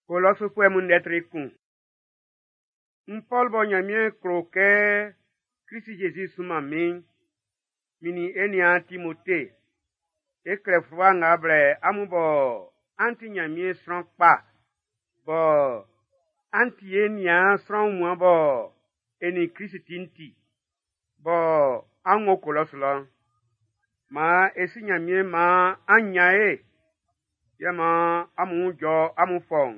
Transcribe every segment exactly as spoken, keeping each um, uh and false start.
Colosse fue mon d'être con. Un Paul Bonyamien croquet, Christ Jésus sous ma main, mini enia Timothée. Et crève ngabre amubo anti nyamien strong pa. Bo anti enia strong mo bo eni Christ tinti. Bo ango Colosse la. Ma esi nyamien ma anyae. Yama amu jo amu fong.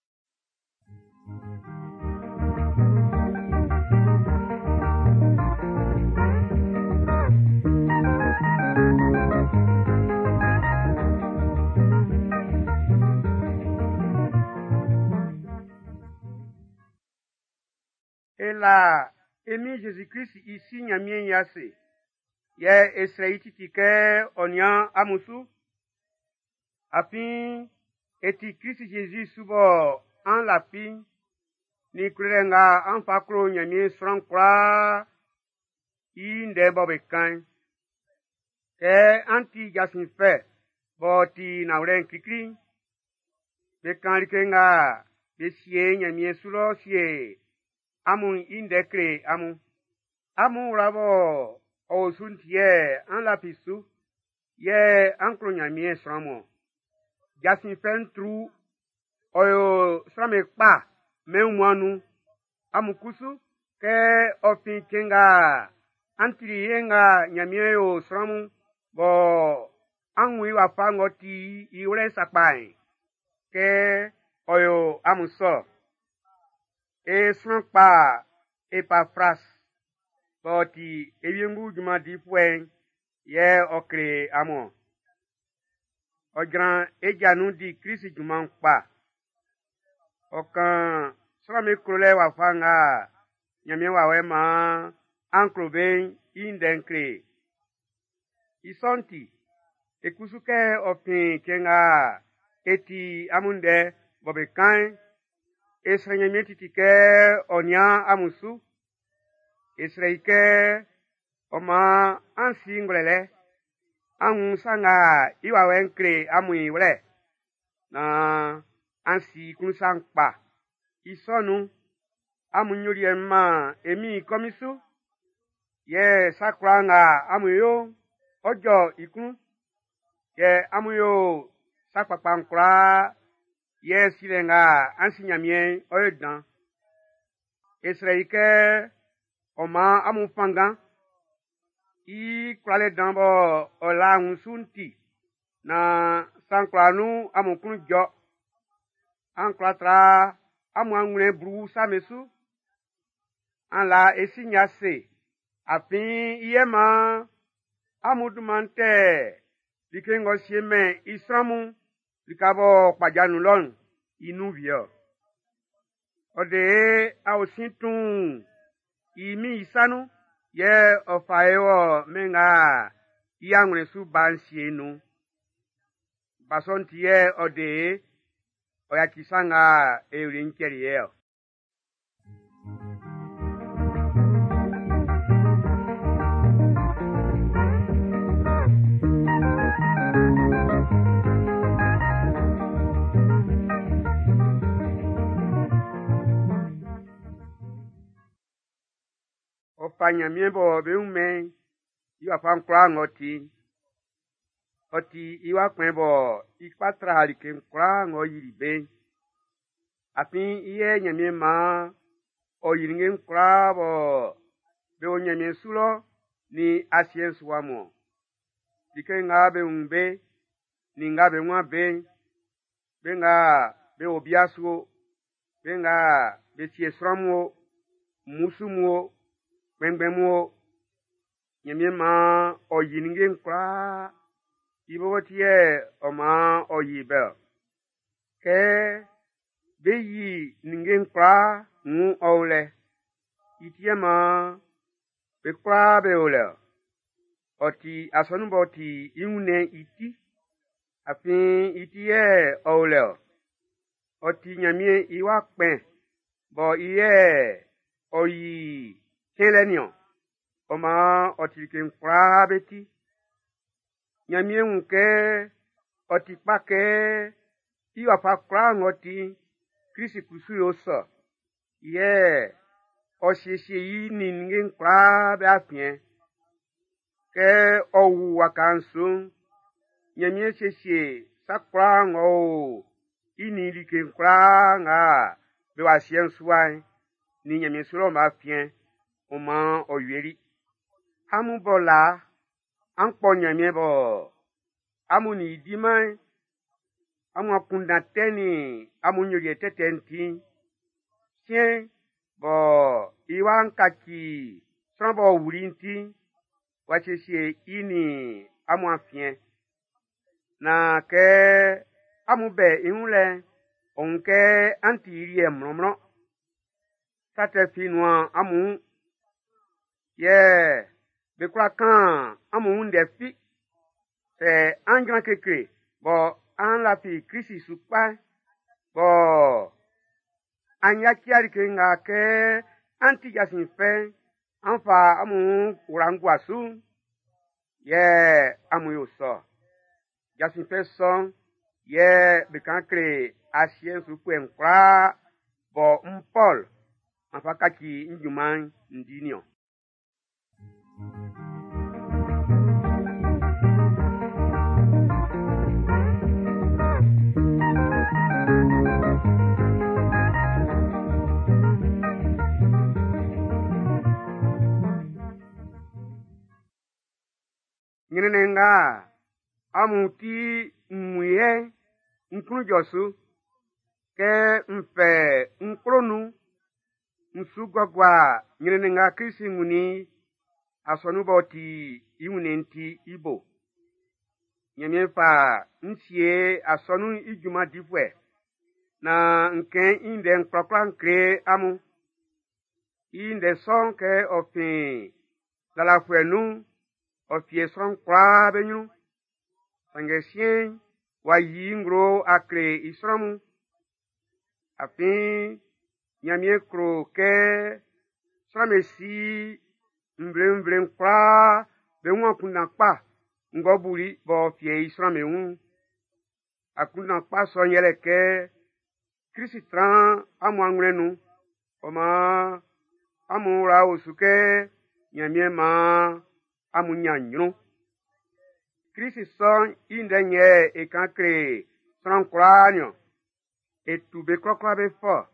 Et là, Emi Jésus-Christ ici nyamien yase. Ye esreiti tike onyan amusu. Afin eti Christ Jésus subo en la pin. Ni kurenga en fakro nyamien strong kwa. Inde bobe kan. Ke anti jasin fe. Boti na uren kikri. Bekan likenga. Besie nyamien sulo sie. Amun indekre amun. Amun rabo o suntie an la pisu. Ye ankro nyamien stramo. Jasin fen tru. Oyo strame pa. Men mwanu. Amukusu. Ke ofin kenga. Antiri yenga nyamien yo stramu. Bo anwi wafangoti iure sapai. Ke oyo amuso. E san pa e pa fras. Boti eyengu juma di fwen. Ye okre amo. O gran e janu di krisi juma pa. Okan strame krole wafanga. Nyamien wawe ma. Ankro ben indenkre. Isonti. Ekusuke ofin kenga. Eti amunde bobe kain. Esrenyamien titike onya amusu. Esreike oma ansi ngrele. Angu sanga iwa wenkre amui wle. Na ansi kunusang pa. Isonu amunyuri emma emi komisu. Ye sakranga amuyo. Ojo ikun. Ye amuyo sakpapankra. Ye silenga ansi nyamien oyedan. Esreike oma amufangan. I krale dambo ola unsunti. Na sankranu amukun jo. Anklatra amu angune bru samesu. An la esinyase. Afin yema amudumante. Likengo sieme isramu. Likabo pajanu lon. Inu vio. Ode a osintun. Imi isanu. Ye ofaewo menga. Yangune su bansienu. Basonti ye ode. Oyakisanga eurinkeri ye. Nyamien bo be ume iwa fankra ngoti oti iwa kwenbo ikpatra halike nkra ngo yiribe afin iye nyamien ma o yiringe nkra bo be o nyamien sulo ni asien suwamo dike nga be umbe ni nga be nwa be be nga be obiaso be nga be tiesramo musumo Bengbemo nyamien ma oyininge nkra ibotie oma oyibe ke beyi ninge nkra ngu ole itie ma bekra be ole oti asonuboti iune iti afin itie ole oti nyamien iwa pen bo iye oyi Kelenio, oma otilike nkra beti. Nyamien nke, otipake, iwa pa kra ngoti, Kristi kusu yo so. Ye oshishi yi ni ngin kwa be afien. Ke owu wakansu. Nyamie shishi sakwa ngo. Ini like kwa nga. Be wa sien suai. Ni nyamie suro ma afien. Oman oyeri. Amu bola. Ankpo nyamie bo. Amu ni dimai. Amu akunda teni. Amu nyuri tetenti. Tien. Bo. Iwan kaki. Srambo wurinti. Wachesie ini. Amu afien. Na ke. Amu be inule. Onke antirie mromro. Sate finwa amu. Ye. Bekwa kan. Amu unde fi. Se anjan keke. Bo. An la fi Kristi supa. Bo. Anya kiari ke nga ke. Anti jasin fe. Anfa amu urangwa su. Ye. Amu yo so. Jasin fe son. Ye. Bekan kre. Asien supu enkwa. Bo mpol. Anfa kaki njuman ndinyo. Nyenenga amuti muye nkunu josu ke mpe nkronu nsugwagwa nyenenga Kristi nguni asonu boti iwunenti ibo nyemefa nsie asonu ijuma difwe na nke inde nkrokra nkre amu inde son ke ofin dala fwenu ofie son kwa benyu sangesien wa yingro akre isromu afin nyamie kro ke sramesi mbrem mbrem kwa benwa kuna pa ngoburi bo fie isramewu akuna pa so yele ke Kristi tran amu angrenu oma amu ra osuke nyamie ma amu nyanyru Kristi son indenye e kankre son kranyo etube krokra be fo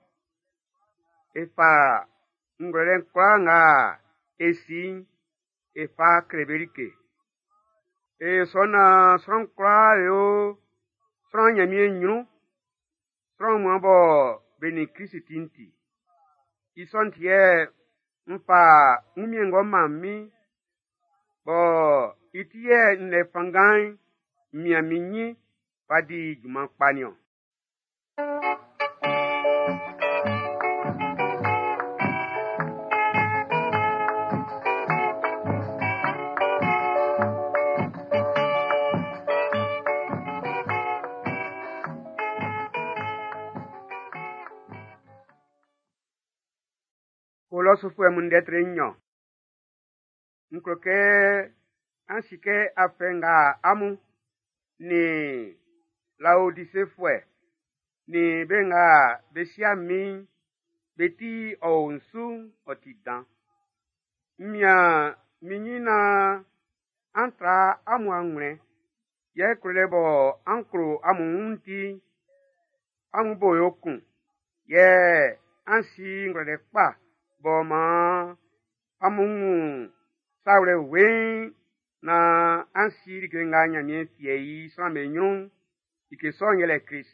efa ngren kwanga esi efa kreberike e sona son krayo son nyamie nyru son mwabo beni Kristi tinti isontie mpa umiengo mami bo itie ne pangan miaminyi padi juma panyo Koloso fue mundetre nyo nkroke ansike afenga amu ni Laodicea fue ni benga besia mi beti onsu otidan mia minyina antra amu anwre ye krelebo ankro amu unti amu boyokun ye ansi ngrede pa boma amu saure we na ansi nganya nye fie samenyun ike sonyele Christ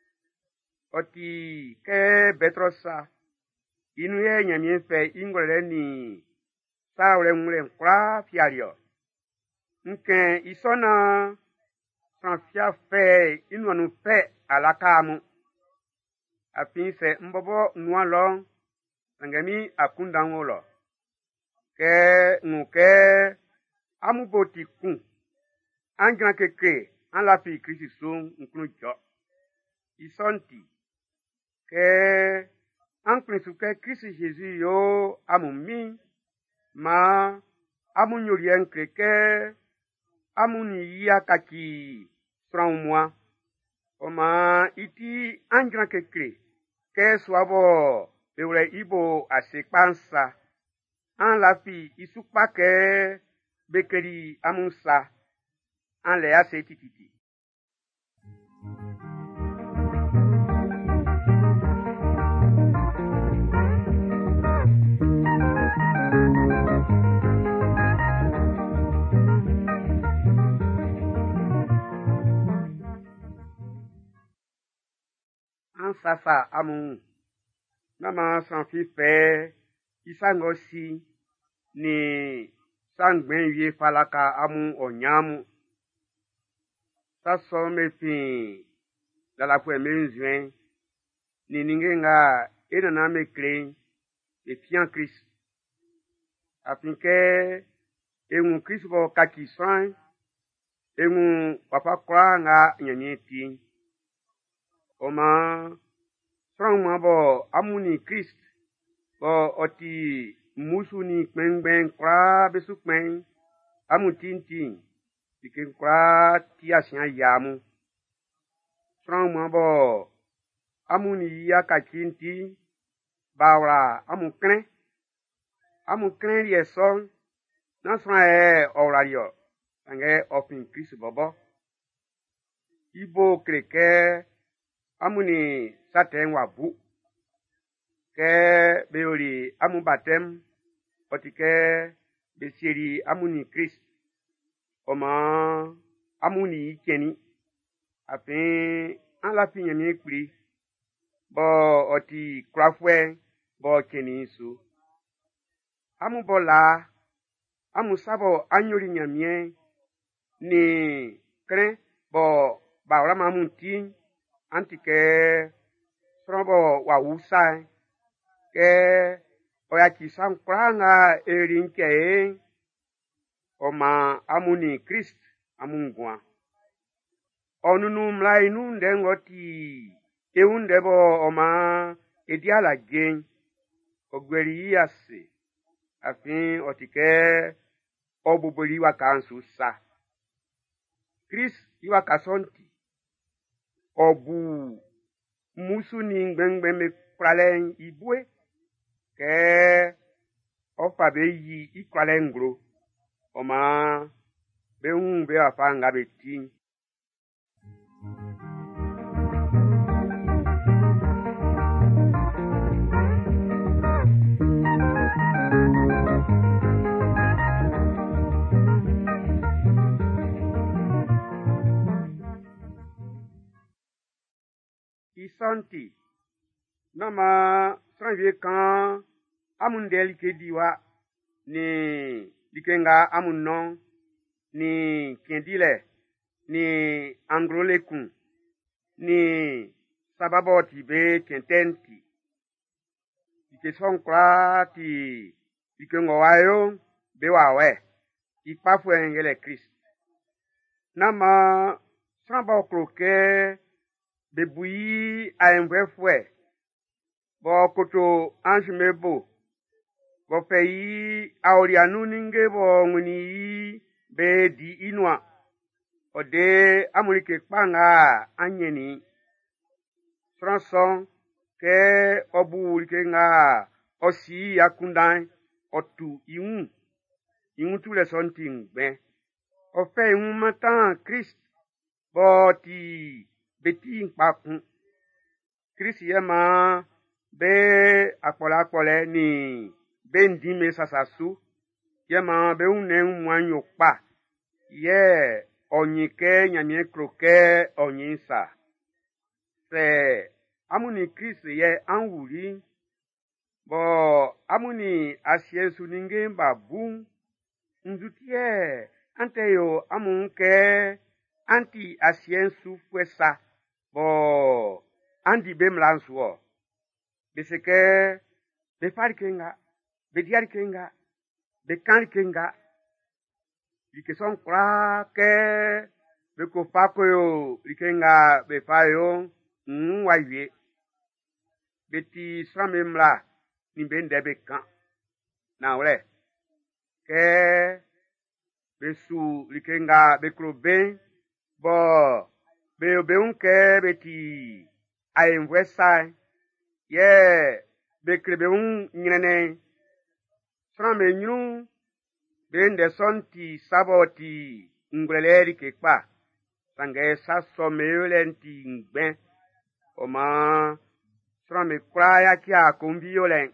oti ke betrosa inu ye nyamie fe ingole ni saure mure nkra fiario nke isona sanfia fe inu anu fe alakamu apinse mbobo nualo ngami akunda ngolo ke nuke amuboti kun angra keke an la fi Kristi son nkunu jo isonti ke an prinsu ke Kristi Jésus yo amumi ma amunyurien kreke amuni ya kaki sran moi oma iti angra keke ke swabo beure ibo asepansa an lafi isukpa ke bekeri amunsa an le ase tititi. Sasa amu nama sanfi fe isangosi ni sangben ye falaka amu onyamu saso mefin dala pu emenzuen ni ningenga enana me kren e fian Christ afin que enun Christ bo kaki san enun papa kwa nga nyanyeti Oma strong mabo amuni Christ bo oti musuni kpengben kwa besu kpen amutintin dikin kwa tia sian yamu strong mabo amuni yakakinti bawra amukren amukren yeson na sra e orario ange ofin Christ bobo ibo kreke amuni saten wabu ke beori amu batem otike besiri amuni Christ oma amuni keni afin an la fi yemi pri bo oti krafwe bo keni su amu bola amu sabo anyori nyamie ni kren bo ba mamu tin antike srobo wa usai ke oya kisan kranga erinke oma amuni Christ amungwa onunu mlainu ndengoti eundebo oma ediala gen ogweri yase afin otike obubuli wa kansu sa Christ iwa kasonti obu musu ni ngbengbe me pralen ibwe ke ofa be yi ikwale ngro oma be un be afa nga beti Isanti nama sanjie kan amundel ke diwa ni dikenga amunnon ni kendile ni angrolekun ni sababoti be kententi dike son kwa ti dikengo wayo be wawe ipafu engele Christ nama samba kroke bebuyi a envefwe bo koto anjmebo bo peyi aorianu ninge bo nguni be di inwa ode amulike panga anyeni transon ke obu ke nga osi yakundan otu iun iun tu le sonting ben o fe un matan Christ bo ti beti nkpakun Christ yema be apola pole ni bendi me sasasu yema be une mwanyo pa ye onyike nyamie kroke onyinsa se amuni Christ ye anwuri bo amuni asiesu ninge babu nzutie anteyo amunke anti asiensu fuesa bo andi bemlansuo biseke be farkenga be diarkenga be kankenga dikeson kwa ke be ko fakoyo dikenga be fayo nwaye beti sramemla ni bende be kan na wle ke besu dikenga be krobe bo be be unke beti ayenvwesai ye bekrebe un nyene sran me nyunu bende sonti saboti ngreleri ke pa sange saso meulenti ngben oma sran me kraya ki a konviolen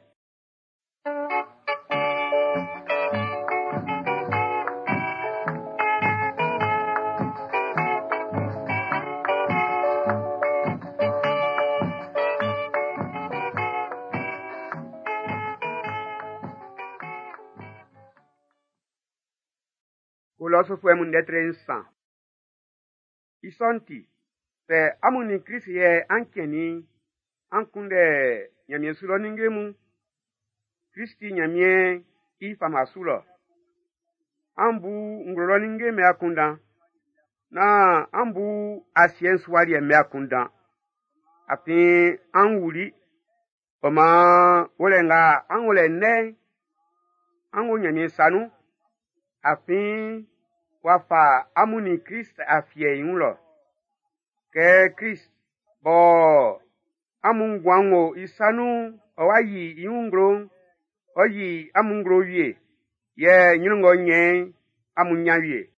Colosso fue mun detre insan. Isonti, pe amuni krisi ye ankeni, ankunde nyamye sulo ningemu, kristi nyamye i famasulo. Ambu ngrolo ninge me akunda, na ambu asien swari me akunda. Api anwuli, oma wole nga anwole ne, anwo nyamye sanu, api wafa amuni Christ afie yulo ke Christ bo amungwango isanu owayi iungro oyi amungro wie ye nyungo nye amunya wie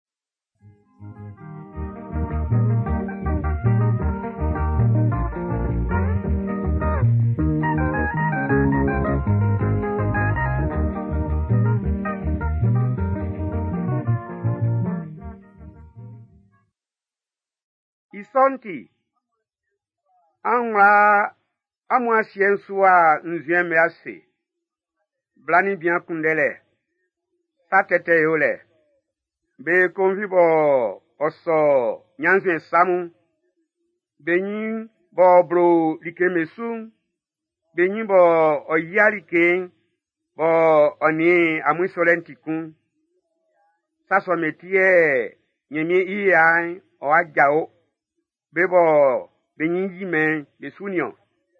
Isonti anwa amwa siensua nzieme ase blani bien kundele satete yole be konvibo oso nyanzwe samu benyi bo bro likemesu benyi bo oyalike bo oni amwisolentikun saso metie nyemi iya o ajao bebo benyi men besunio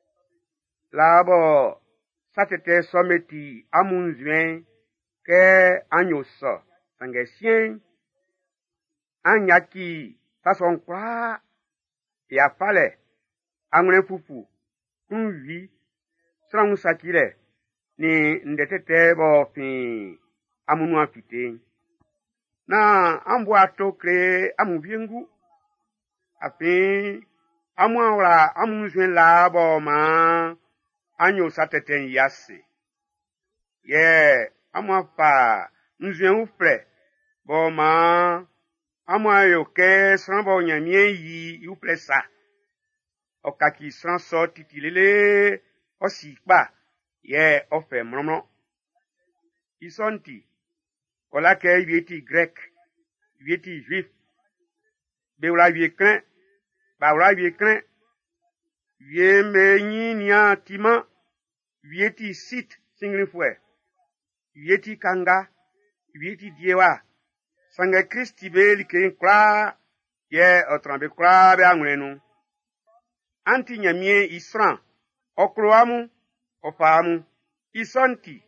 labo satete someti amunzwen ke anyoso sangesien anyaki fason kwa ya fale angre fufu kunvi sran sakire ni ndetete bo fin amunu afite na ambo atokre amuviengu api amwawla amunzwen labo ma anyo sateten yase ye amwafa nzwen ufre bo ma amwayo ke sanbo nyamie yi ufre sa okaki san so titilele osikpa ye ofe mromo isonti ola ke yeti grek yeti juif be wala vie kren ba wala vie kren vie me nyinia tima vieti sit singrifwe vieti kanga vieti diewa sanga Kristi be like kra ye otrambe kra be anwenu anti nyamie isran okroamu ofamu isonti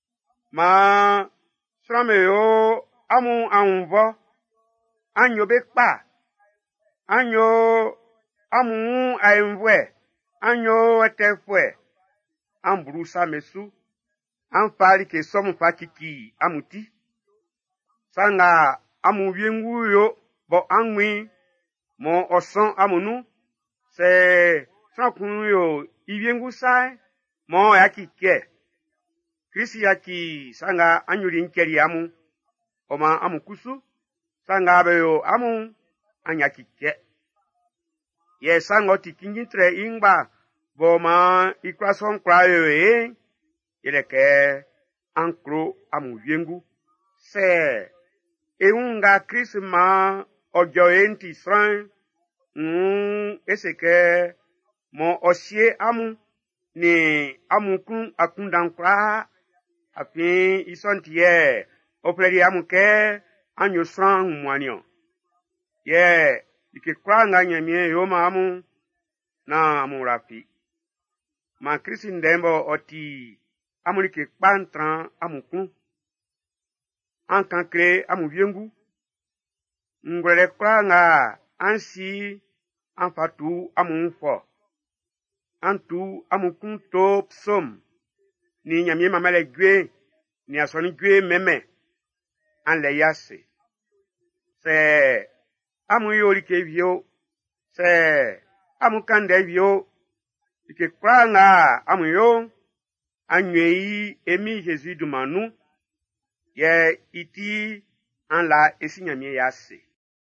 ma srameyo amu anvo anyo be pa anyo amu aimvwe anyo etefwe ambrusa mesu anfali ke somu fakiki amuti sanga amu viengu yo bo anwi mo oson amunu se sankun yo iviengu sai mo yaki ke krisi yaki sanga anyuri nkeri amu oma amu kusu sanga beyo amu anyaki ke ye sango tikinjitre ingba boma ikrason krayo e ileke ankro amu viengu se eunga krisma ojo enti sran mm eseke mo osie amu ni amukun akundankra afi isontie opleri amu ke anyo sran mwanio ye ike kwanga nyamie yoma amu na amurafi ma krisi ndembo oti amulike pantran amukun ankankre amuviengu ngwele kwanga ansi anfatu amunfo antu amukun to psom ni nyamie mamale gwe ni asoni gwe meme an le yase se amu yori ke vio se amu kande vio ike kwanga amu yo anwei emi Jésus du manu ye iti an la esi nyamie yase.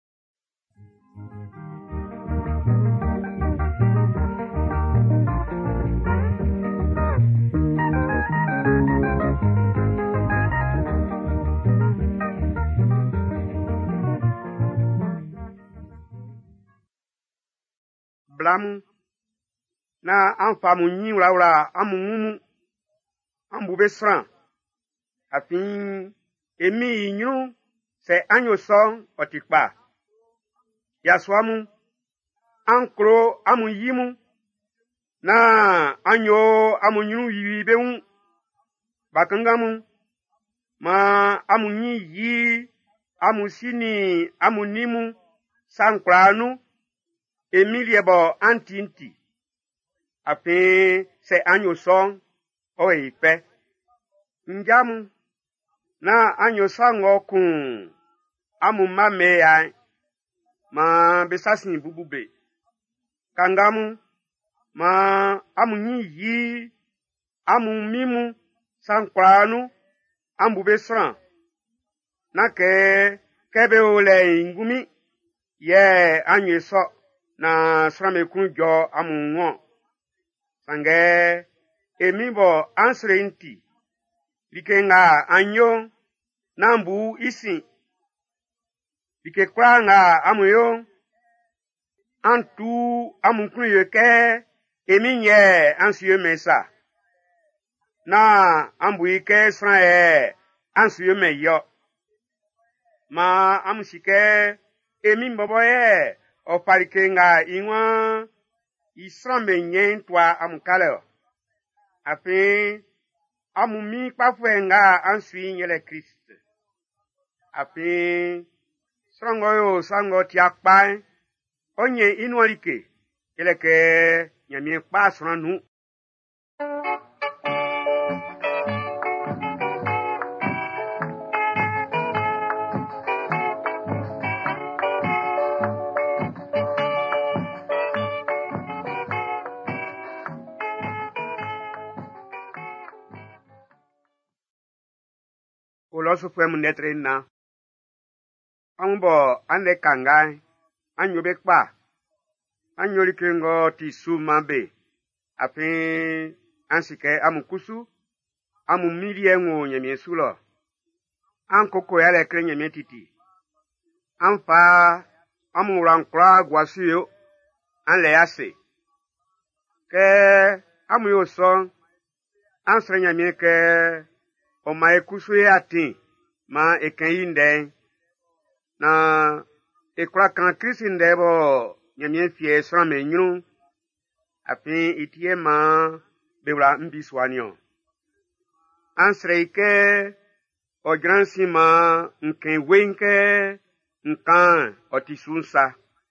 Blamu na anfamu nyi wura wura amu ngumu ambu besran afin emi inyu se anyo so otikpa yaswamu ankro amu yimu na anyo amu nyu yibewu bakangamu ma amu nyi yi amu sini amu nimu sankranu emiliebo antinti afin se anyo so o ife njamu na anyo sango kun amu mame ya ma besasin bubube kangamu ma amu nyi yi amu mimu sankranu ambu besran na ke kebe ole ngumi ye anyo so na srame kunjo amu ngo sange emibo ansrenti likenga anyo nambu isi like kwanga amuyo antu amunkruye ke eminye ansiyo mesa na ambu ike sran e ansiyo meyo ma amusike emimbobo ye o parikenga inwa isran menyen twa amukale afin amumi pafwenga ansui nyele Christ afin srango yo sango tiakpa onye inwalike eleke nyamie pa sranu Olosu fue munetre na ambo ande kangai anyo bekpa anyo likengo tisu mabe afin ansike amukusu amu milienwo nyemie sulo ankoko yale kre nyemie titi amfa amu rankra gwasuyo anle yase ke amu yo so ansre nyemie ke o ma ekusu ati ma ekayinde na ekra kan krisinde bo nyamie fie sran menyu afin itie ma bewra mbiswanio ansre ike o gransi ma nken wenke nkan otisunsa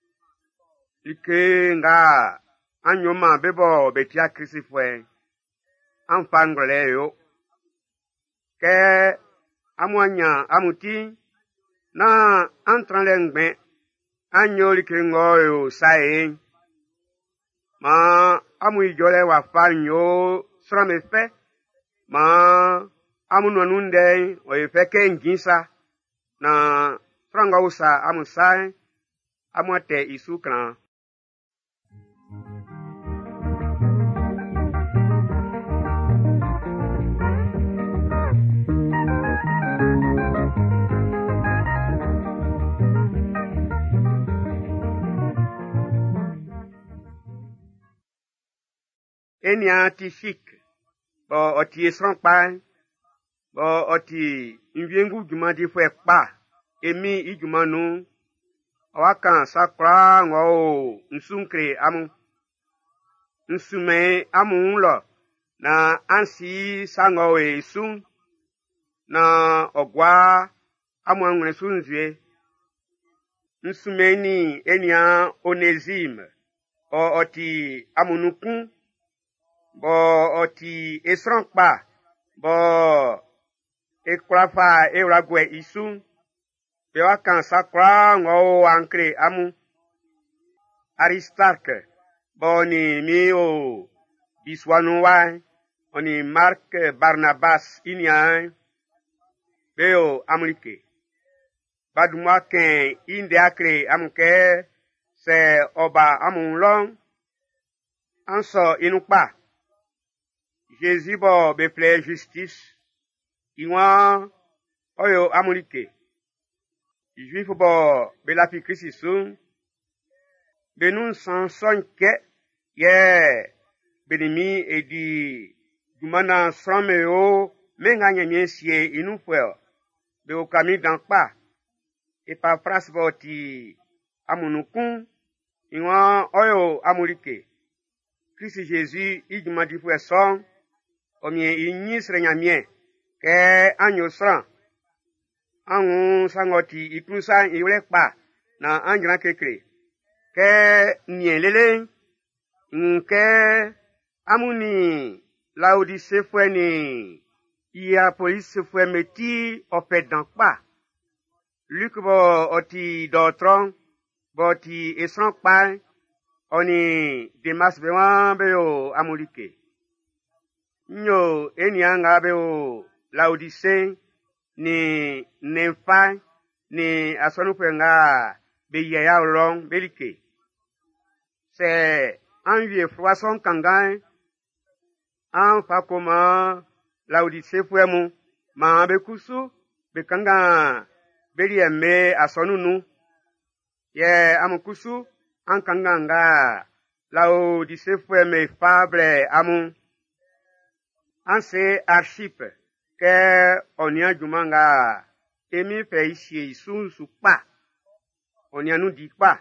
ike nga anyoma bebo betia krisifwe anfangle yo ke amwanya amuti na antranle ngbe anyoli kengo yo sae ma amu ijole wa fanyo srame fe ma amu nonunde o ife ke ngisa na franga usa amu sae amu te isukran enia tifik bo oti esron pa bo oti inviengu juma di fo pa emi ijuma nu awakan sakra ngo nsunkre amu nsume amu lo na ansi sango esun na ogwa amu anwere sunzue nsumeni enia onesim o oti amunukun bo oti esron pa bo ekrafa euragwe isu be wa kan sakra ngo ankre amu Aristarque boni mi o biswanu wa oni Marc Barnabas inia beo amulike baduma ken inde akre amke se oba amunlong anso inupa Jésus bo be ple justice iwa oyo amulike juif bo be la fi Christ be nun san son ke ye benimi edi dumana srameo menga nyemie sie inu fwe be o kami dan pa e pa pras boti amunukun iwa oyo amulike Christ Jésus iduma di fwe son omie inyi srenyamie ke anyo sran anun sangoti iprusa iwle pa na anjran kekre ke nielele nke amuni Laodicée fwe ni iya police fwe meti opet dan pa Luc bo oti dotron bo ti esran pa oni Demas bewan beyo amulike nyo enianga beyo Laodicée ni Nympha ni asonu penga be ya long belike c'est en vieux poisson kangan en fa comment Laodicée fwe mu ma be kusu be kanga beli eme asonu nu ye amukusu an kanganga Laodicée fwe me fable amu an se Archippe ke onia jumanga emi fe isie isun su pa onia nu di pa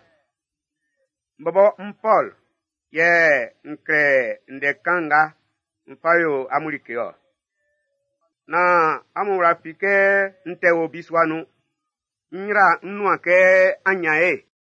Bobo mpol ye nkre ndekanga mpayo amulike na amura pike nte obiswanu nra nnu ake anyae